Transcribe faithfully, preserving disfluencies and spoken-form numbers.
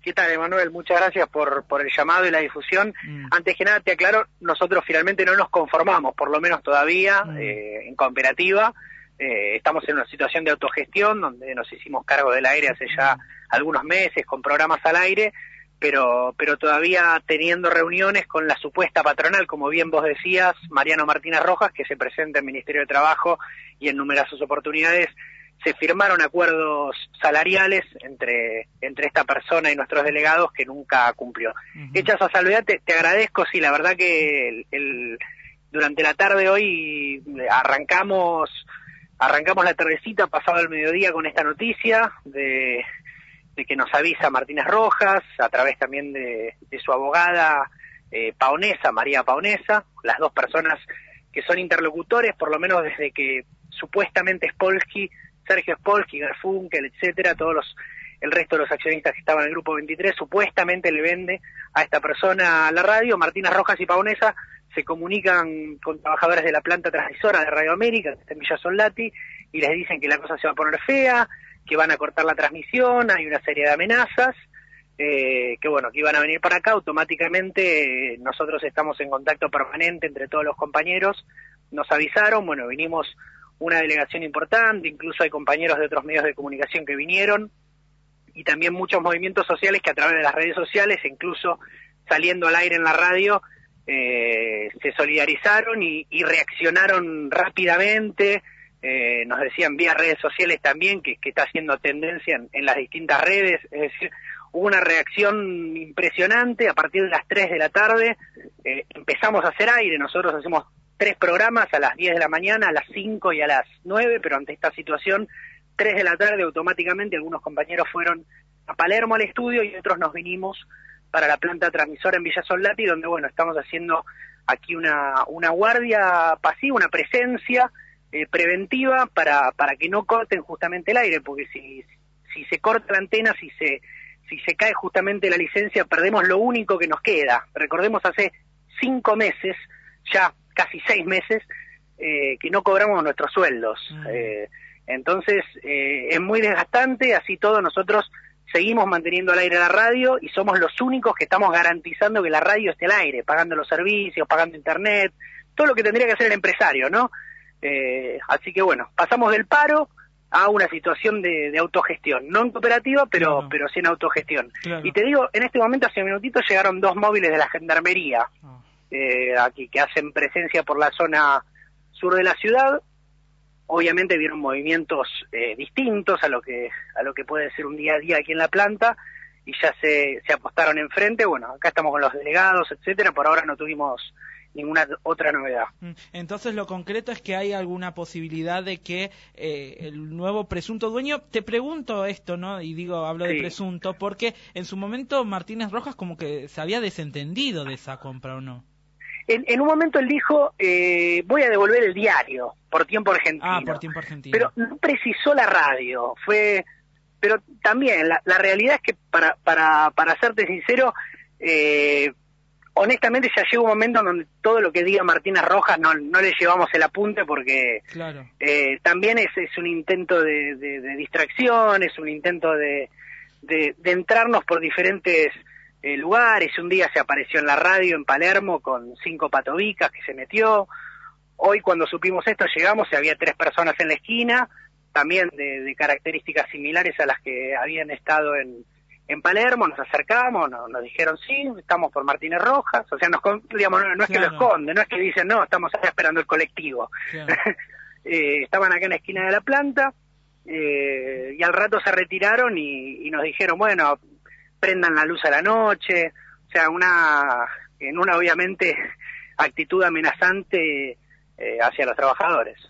¿Qué tal, Emanuel? Muchas gracias por, por el llamado y la difusión. Mm. Antes que nada, te aclaro, nosotros finalmente no nos conformamos, por lo menos todavía, mm. eh, en cooperativa. Eh, estamos en una situación de autogestión, donde nos hicimos cargo del aire hace ya mm. algunos meses, con programas al aire, pero, pero todavía teniendo reuniones con la supuesta patronal, como bien vos decías, Mariano Martínez Rojas, que se presenta en el Ministerio de Trabajo y en numerosas oportunidades se firmaron acuerdos salariales entre entre esta persona y nuestros delegados que nunca cumplió. Uh-huh. Hecha esa salvedad, te, te agradezco, sí, la verdad que el, el, durante la tarde hoy arrancamos arrancamos la tardecita, pasado el mediodía, con esta noticia de, de que nos avisa Martínez Rojas, a través también de, de su abogada eh, Paonesa, María Paonesa, las dos personas que son interlocutores, por lo menos desde que supuestamente Spolsky, Sergio Spolsky, Garfunkel, etcétera, todos los, el resto de los accionistas que estaban en el Grupo veintitrés, supuestamente le vende a esta persona a la radio. Martínez Rojas y Paonesa se comunican con trabajadores de la planta transmisora de Radio América, que está en Villa Soldati, y les dicen que la cosa se va a poner fea, que van a cortar la transmisión, hay una serie de amenazas, eh, que bueno, que iban a venir para acá. Automáticamente eh, nosotros estamos en contacto permanente entre todos los compañeros, nos avisaron, bueno, vinimos una delegación importante, incluso hay compañeros de otros medios de comunicación que vinieron, y también muchos movimientos sociales que a través de las redes sociales, incluso saliendo al aire en la radio, eh, se solidarizaron y, y reaccionaron rápidamente. Eh, nos decían vía redes sociales también que, que está haciendo tendencia en, en las distintas redes, es decir, hubo una reacción impresionante. A partir de las tres de la tarde eh, empezamos a hacer aire. Nosotros hacemos tres programas a las diez de la mañana, a las cinco y a las nueve, pero ante esta situación, tres de la tarde automáticamente algunos compañeros fueron a Palermo al estudio y otros nos vinimos para la planta transmisora en Villa Soldati, donde bueno, estamos haciendo aquí una, una guardia pasiva, una presencia eh, preventiva para, para que no corten justamente el aire, porque si, si se corta la antena, si se, si se cae justamente la licencia, perdemos lo único que nos queda. Recordemos, hace cinco meses, ya casi seis meses, eh, que no cobramos nuestros sueldos. Mm. Eh, entonces, eh, es muy desgastante, así todo nosotros seguimos manteniendo al aire la radio y somos los únicos que estamos garantizando que la radio esté al aire, pagando los servicios, pagando internet, todo lo que tendría que hacer el empresario, ¿no? Eh, así que bueno, pasamos del paro a una situación de, de autogestión, no en cooperativa, pero, claro. pero sí en autogestión. Claro. Y te digo, en este momento, hace un minutito, llegaron dos móviles de la Gendarmería, oh. Eh, aquí, que hacen presencia por la zona sur de la ciudad. Obviamente vieron movimientos eh, distintos a lo que a lo que puede ser un día a día aquí en la planta, y ya se, se apostaron enfrente. Bueno, acá estamos con los delegados, etcétera. Por ahora no tuvimos ninguna otra novedad. Entonces, lo concreto es que hay alguna posibilidad de que eh, el nuevo presunto dueño, te pregunto esto, ¿no? Y digo, hablo sí. de presunto, porque en su momento Martínez Rojas como que se había desentendido de esa compra, ¿o no? En, en un momento él dijo, eh, voy a devolver el diario por tiempo argentino. Ah, por tiempo argentino. Pero no precisó la radio, fue... Pero también, la, la realidad es que, para para para serte sincero, eh, honestamente ya llega un momento en donde todo lo que diga Martínez Rojas no, no le llevamos el apunte, porque claro. eh, también es, es un intento de, de, de distracción, es un intento de, de, de entrarnos por diferentes... Eh, lugares. Un día se apareció en la radio en Palermo con cinco patobicas que se metió. Hoy, cuando supimos esto, llegamos y había tres personas en la esquina, también de, de características similares a las que habían estado en, en Palermo. Nos acercamos, nos, nos dijeron sí, estamos por Martínez Rojas. O sea, nos, digamos, no, no es claro. que lo esconden, no es que dicen no, estamos acá esperando el colectivo. Claro. eh, estaban acá en la esquina de la planta, eh, y al rato se retiraron y, y nos dijeron, bueno, prendan la luz a la noche. O sea, una en una obviamente actitud amenazante eh, hacia los trabajadores.